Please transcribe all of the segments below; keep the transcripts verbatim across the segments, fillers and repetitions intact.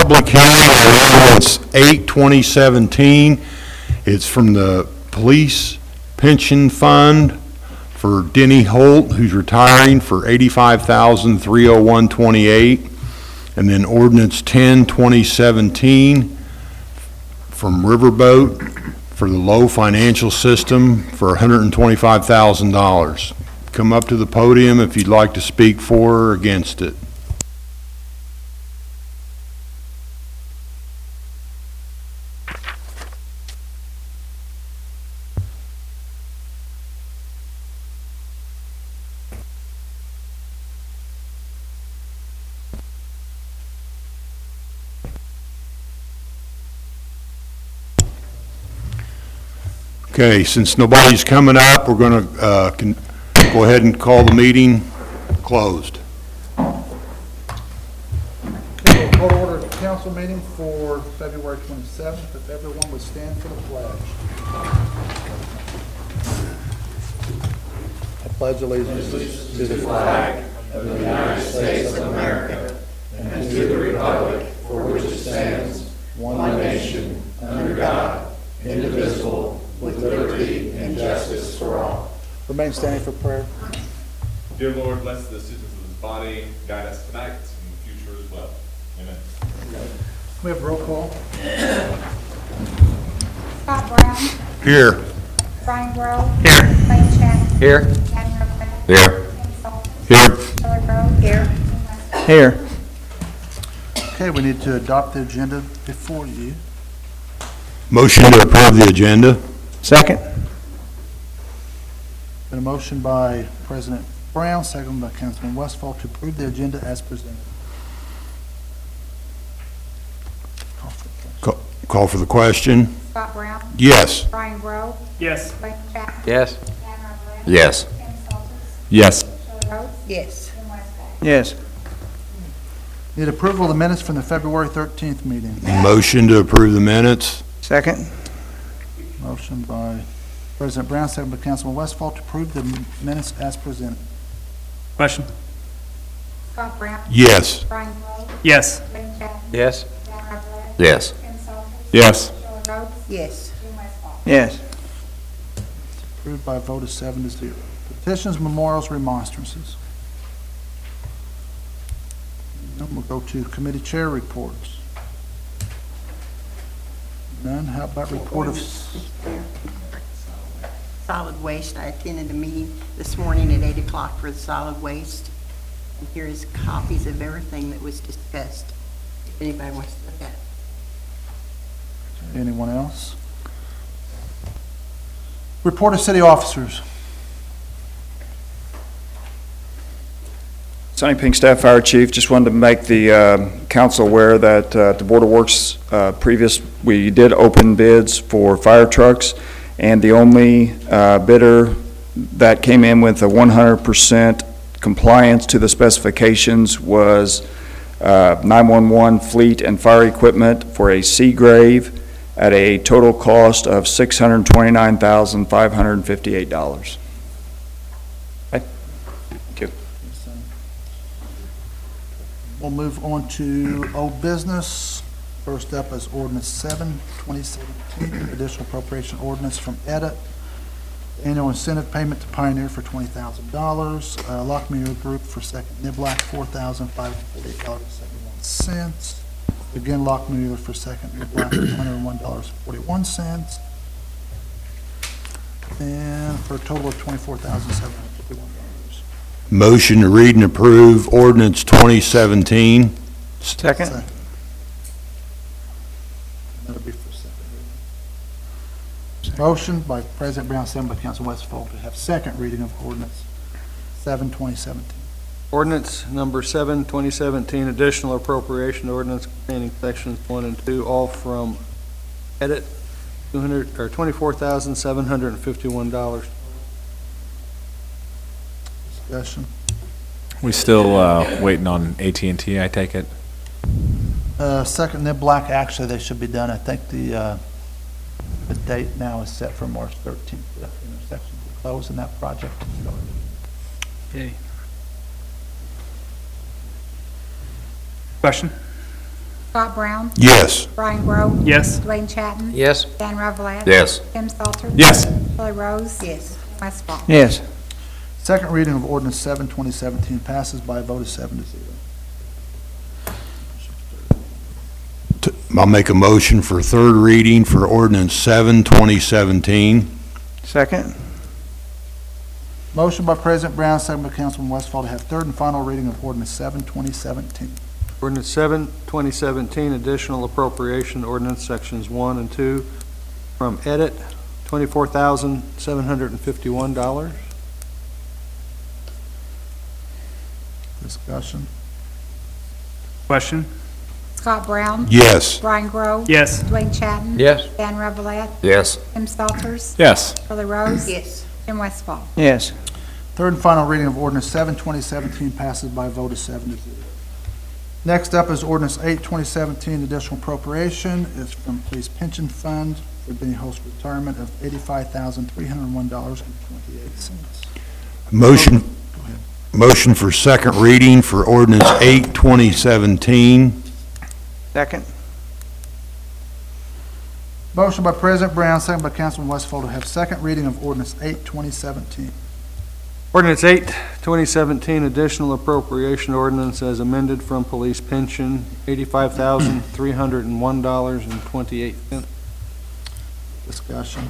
public hearing on ordinance eight twenty seventeen. It's from the Police Pension Fund for Denny Holt, who's retiring, for eighty-five thousand three hundred one dollars and twenty-eight cents. And then ordinance ten twenty seventeen from Riverboat for the Low Financial System for one hundred twenty-five thousand dollars. Come up to the podium if you'd like to speak for or against it. Okay, since nobody's coming up, we're going to uh, con- go ahead and call the meeting closed. Okay, we'll call to order the council meeting for February twenty-seventh. If everyone would stand for the pledge. I pledge allegiance to the flag of the United States of America and to the republic for which it stands, one nation, under God, indivisible, with liberty and justice for all. Remain standing for prayer. Dear Lord, bless the citizens of this body, guide us tonight and in the future as well. Amen. We have roll call. Scott Brown. Here. Brian Grove. Here. Lane Shannon. Here. Adam Roquette. Here. Kenny Saltis. Here. Taylor Grove. Here. Here. Okay, we need to adopt the agenda before you. Motion to approve the agenda. Second. Been a motion by President Brown, second by Councilman Westfall to approve the agenda as presented. Call for the question. Ca- Call for the question. Scott Brown. Yes. Brian Grove. Yes. Lane Shannon. Yes. Adam Roquette. Yes. Kenny Saltis. Yes. Taylor Grove. Yes. Jim Westfall. Yes. Need approval of the minutes from the February thirteenth meeting. Motion to approve the minutes. Second. Motion by President Brown, second by Councilman Westfall to approve the minutes as presented. Question. Scott Brown. Yes. Brian Grove. Yes. Lane Shannon. Yes. Adam Roquette. Yes. Kenny Saltis. Yes. Taylor Grove. Yes. Jim Westfall. Yes. Approved by a vote of seven to zero. Petitions, memorials, remonstrances. Then we'll go to committee chair reports. None. How about report of, Solid waste. I attended a meeting this morning at eight o'clock for the solid waste. And here is copies of everything that was discussed, if anybody wants to look at it. anyone else? Report of city officers. Sonny Pink, Staff Fire Chief. Just wanted to make the uh, council aware that uh, the Board of Works uh, previous, we did open bids for fire trucks, and the only uh, bidder that came in with a one hundred percent compliance to the specifications was uh, nine one one Fleet and Fire Equipment for a Seagrave at a total cost of six hundred twenty-nine thousand five hundred fifty-eight dollars. We'll move on to old business. First up is ordinance seven, twenty seventeen, additional appropriation ordinance from Edit. Annual incentive payment to Pioneer for twenty thousand dollars. Uh, Lockmuir Group for Second Niblack, four thousand five hundred forty-eight dollars and seventy-one cents. Again, Lockmuir for Second Niblack, one hundred one dollars and forty-one cents. And for a total of twenty-four thousand seven hundred fifty-one dollars. Motion to read and approve ordinance twenty seventeen. Second. Second. That'll be for second reading. Motion by President Brown, second by Council Westfall to have second reading of ordinance seven, twenty seventeen. Ordinance number seven, twenty seventeen, additional appropriation ordinance containing sections one and two, all from edit, two hundred, or twenty-four thousand seven hundred fifty-one dollars. Discussion. We still uh, waiting on A T and T, I take it? Uh, Second Niblack, actually, they should be done. I think the, uh, the date now is set for March thirteenth. for that intersection to close and that project to start. Okay. Question? Scott Brown, Yes. Brian Grove, Yes. Dwayne Chatton, Yes. Dan Revelette. Yes. Tim Salter. Yes. Shirley Rose. Yes. Wes Fogg. Yes. Second reading of ordinance seven, twenty seventeen passes by a vote of seven to zero. T- I'll make a motion for third reading for ordinance seven, twenty seventeen. Second. Motion by President Brown, second by Councilman Westfall to have third and final reading of ordinance seven, twenty seventeen. Ordinance seven, twenty seventeen, additional appropriation ordinance, sections one and two, from edit, twenty-four thousand seven hundred fifty-one dollars. Discussion. Question? Scott Brown, Yes. Brian Grove, Yes. Dwayne Chatton. Yes. Dan Revelette, Yes. Tim Salters. Yes. Shirley Rose. Yes. Tim Wes Fogg. Yes. Third and final reading of ordinance seven, twenty seventeen passes by a vote of seven to zero. Next up is ordinance eight, twenty seventeen, additional appropriation. It's from Police Pension Fund for Benny Holt's retirement of eighty-five thousand three hundred one dollars and twenty-eight cents. Motion, motion for second reading for ordinance eight, twenty seventeen. Second. Motion by President Brown, second by Councilman Westfall to have second reading of ordinance eight, twenty seventeen. Ordinance eight, twenty seventeen, additional appropriation ordinance as amended from police pension, eighty-five thousand three hundred one dollars and twenty-eight cents. Discussion.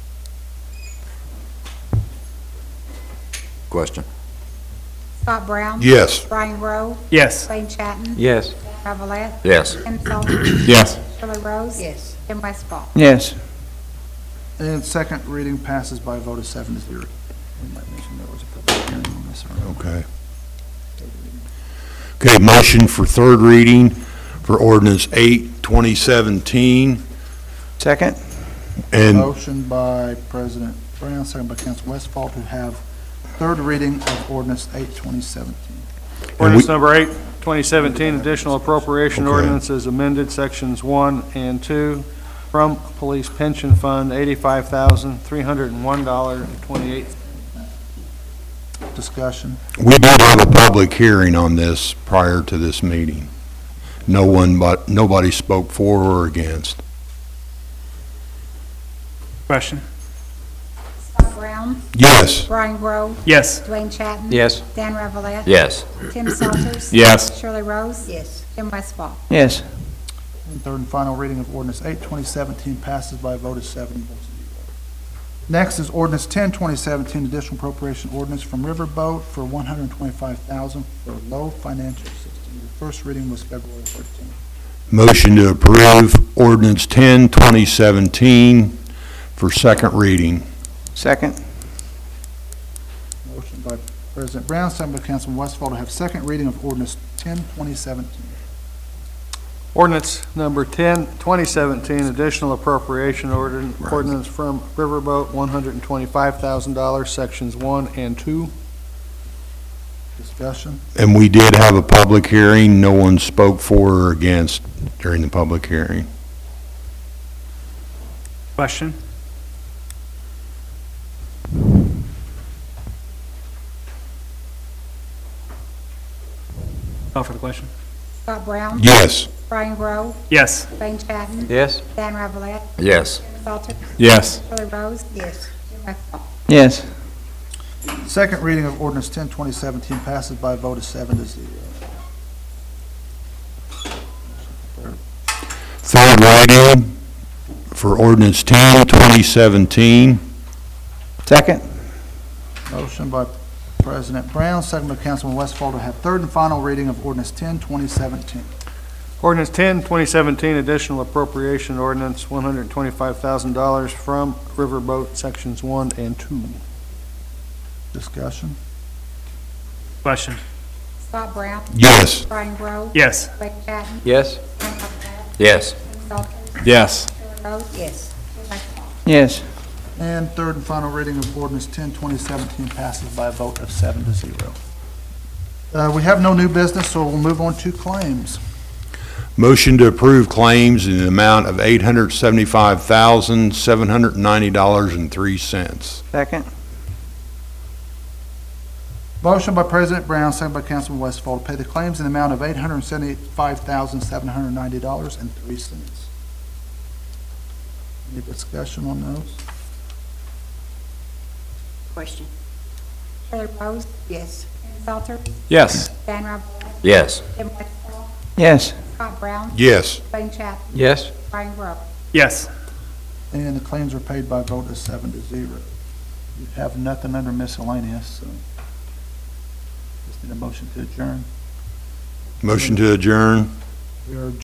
Question. Scott Brown. Yes. Brian Grove, Yes. Dwayne Chatton. Yes. Dan Revelette, Yes. Tim Salters. Yes. Shirley Rose. Yes. Tim Wes Fogg. Yes. And second reading passes by a vote of seven to zero. We might mention there was a public hearing on this already. Okay. Okay, motion for third reading for ordinance eight, twenty seventeen. Second. And Motion by President Brown, second by Councilman Westfall to have third reading of ordinance eight, twenty seventeen. Ordinance number eight, twenty seventeen, additional appropriation Okay. ordinance as amended, sections one and two, from police pension fund, eighty-five thousand three hundred one dollars and twenty-eight cents. Discussion. we did have a public hearing on this prior to this meeting. No one, but, nobody spoke for or against. Question? Scott Brown, Yes. Brian Grove, Yes. Dwayne Chatton. Yes. Dan Revelette. Yes. Tim Salters. Yes. Shirley Rose. Yes. Tim Wes Fogg. Yes. And third and final reading of ordinance eight, twenty seventeen passes by a vote of seven to zero. Next is ordinance ten, twenty seventeen, additional appropriation ordinance from Riverboat for one hundred twenty-five thousand dollars for low financial system. The first reading was February thirteenth. Motion to approve ordinance ten, twenty seventeen for second reading. Second. Motion by President Brown, second by Councilman Westfall to have second reading of ordinance ten, twenty seventeen. Ordinance number ten, twenty seventeen, additional appropriation ordin- ordinance from Riverboat, one hundred twenty-five thousand dollars, sections one and two. Discussion. And we did have a public hearing. No one spoke for or against during the public hearing. Question? Call for the question? Scott Brown. Yes. Brian Grove, Yes. Dwayne Chatton. Yes. Dan Revelette, Yes. Tim Salters. Yes. Shirley Rose. Yes. Tim Wes Fogg. Yes. Second reading of ordinance ten, twenty seventeen passes by a vote of seven to zero. Third reading for ordinance ten, twenty seventeen. Second. Motion by President Brown, second by Councilman Westfall to have third and final reading of ordinance ten, twenty seventeen. Ordinance ten, twenty seventeen, additional appropriation ordinance, one hundred twenty-five thousand dollars from Riverboat, sections one and two. Discussion. Question? Scott Brown, Yes. Brian Grove, Yes. Dwayne Chatton. Yes. Dan Revelette, Yes. Tim Salters. Yes. Shirley Rose. Yes. Tim Wes Fogg. Yes. And third and final reading of ordinance ten, twenty seventeen passes by a vote of seven to zero. Uh, we have no new business, so we'll move on to claims. Motion to approve claims in the amount of eight hundred seventy-five thousand, seven hundred ninety dollars and three cents. Second. Motion by President Brown, second by Councilman Westfall, to pay the claims in the amount of eight hundred seventy-five thousand, seven hundred ninety dollars and three cents. Any discussion on those? Question? Shirley Rose, Yes. Ken Selter, Yes. Dan Rabel, Yes. Tim Westfall, Yes. Scott Brown, Yes. Wayne Chappell, Yes. Brian Rowe. Yes. And the claims were paid by vote of seven to zero. You have nothing under miscellaneous, so just need a motion to adjourn. Motion to adjourn. We are adjourned.